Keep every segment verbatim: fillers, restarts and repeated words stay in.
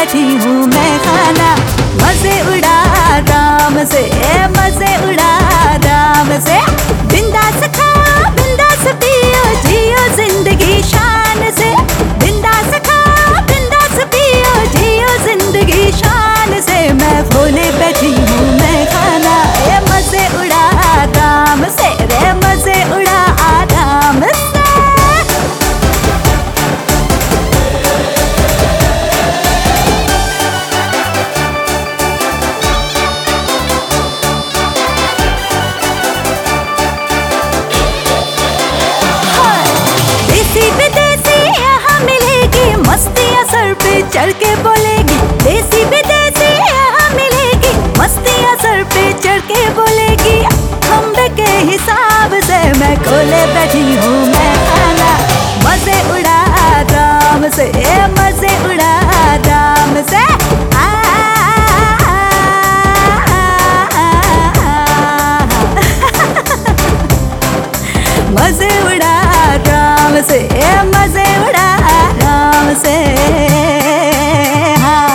बैठी हूँ मैं खाना, मजे उड़ा आराम से, मजे उड़ा आराम से। बिंदास खाओ बिंदास पियो, जियो जिंदगी शान से। बिंदास खाओ बिंदास पियो, जियो जिंदगी शान से। मैं खोले बैठी हूँ मैं खाना, ये मजे उड़ा आराम से रे, मजे उड़ा आराम से। मस्तियाँ सर पे चढ़ के बोलेगी, देसी विदेशी यहाँ मिलेगी। मस्तियाँ सर पे चढ़ के बोलेगी, खंबे के हिसाब से। मैं खोले बैठी हूँ मैं खाना, मजे उड़ा आराम से, मजे उड़ा आराम से। आ, मजे उड़ा आराम से, मजे उड़ा आराम से। हाँ।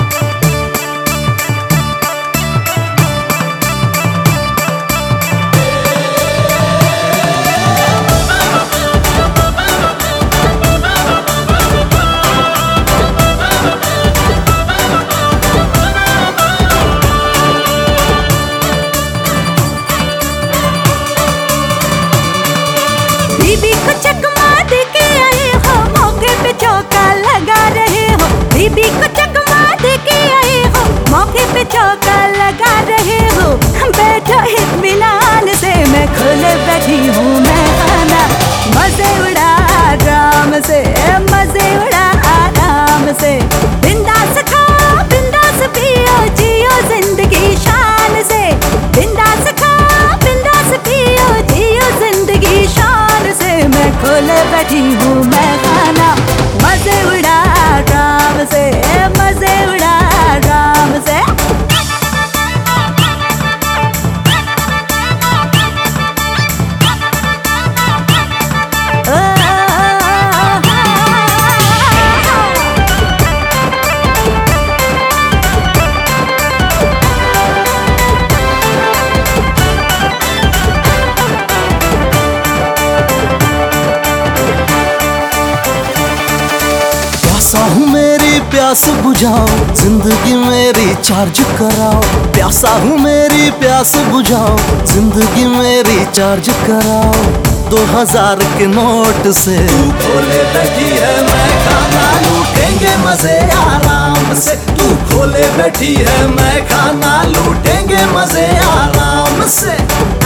बीबी को चकमा दे के आए हो, मौके पे चौका लगा रहे हो। बीबी को चकमा दे के आए हो, मौके पे चौका लगा रहे हो। बैठो इत्मीनान से, मैं खोले बैठी हूँ मैं खाना, मजे उड़ा आराम से, मजे उड़ा आराम से। बिंदास खाओ बिंदास पियो, जियो जिंदगी शान से। बिंदास खाओ बिंदास पियो, जियो जिंदगी शान से। मैं खोले बैठी हूँ मैं खाना, मजे उड़ा आराम से, मजे उड़ा आराम से। प्यासा हूँ मेरी प्यास बुझाओ, जिंदगी मेरी चार्ज कराओ। प्यासा हूँ मेरी प्यास बुझाओ, जिंदगी मेरी चार्ज कराओ। दो हजार के नोट से तू खोले बैठी है मैं खाना, लूटेंगे मजे आराम से। तू खोले बैठी है मैं खाना, लूटेंगे मजे आराम से।